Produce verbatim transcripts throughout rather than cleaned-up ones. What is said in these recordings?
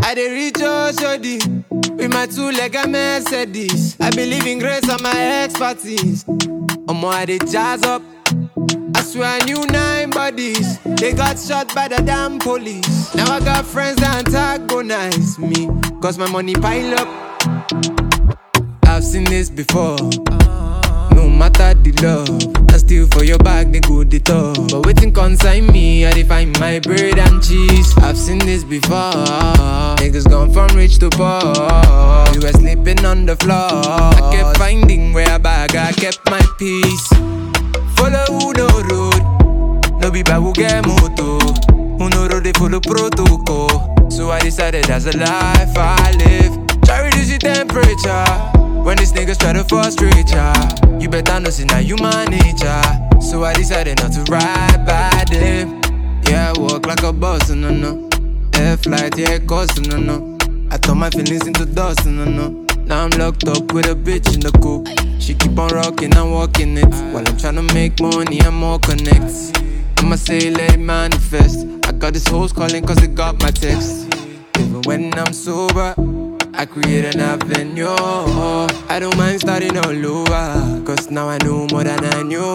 I dey reach out shoddy with my two-legged Mercedes. I believe in grace and my expertise. Omo, I dey jazz up. I swear I knew nine bodies. They got shot by the damn police. Now I got friends that antagonize me, cause my money pile up. I've seen this before. No matter the love, I steal for your bag, they go the top. But waiting consign me, I define my bread and cheese. I've seen this before. Niggas gone from rich to poor. You were sleeping on the floor. I kept finding where I bag, I kept my peace. Follow who no road, no be bad who get moto. Who no road they follow protocol. So I decided that's a life I live. Try reduce your temperature when these niggas try to frustrate ya. You better know see now you my nature. So I decided not to ride by them. Yeah, I walk like a boss, no no. Air flight, yeah, it costs, no no. I turn my feelings into dust, no no. Now I'm locked up with a bitch in the coupe. She keep on rocking and walking it. While I'm tryna make money and more connects. I'ma say let it manifest. I got these hoes calling cause they got my text. Even when I'm sober, I create an avenue. I don't mind starting all over, cause now I know more than I knew.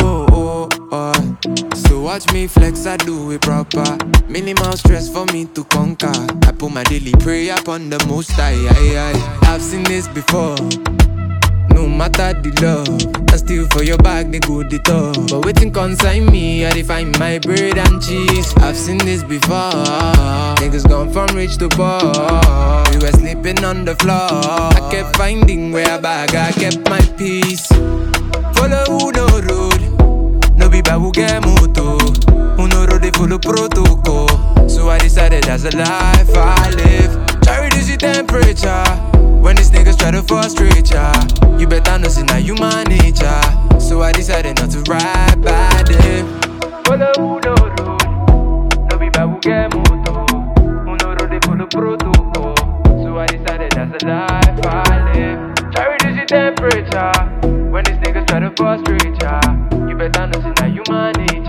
So watch me flex, I do it proper. Minimal stress for me to conquer. I put my daily prayer upon the most high. I've seen this before. No matter the love, I steal for your bag, they go the top. But waiting consign me, I define my bread and cheese. I've seen this before. Niggas gone from rich to poor. We were sleeping on the floor. I kept finding where I bag, I kept my peace. Follow who no road, no be bad who get moto. Who no road they follow protocol. So I decided that's a life I live. Try reduce your temperature when these niggas try to frustrate ya. You better know see now you my nature. So I decided not to ride by them. Follow who no road, no be bad who get moto. Who no road they follow protocol. So I decided that's a life I live. Try reduce your temperature when these niggas try to frustrate ya. You better know see now you my nature.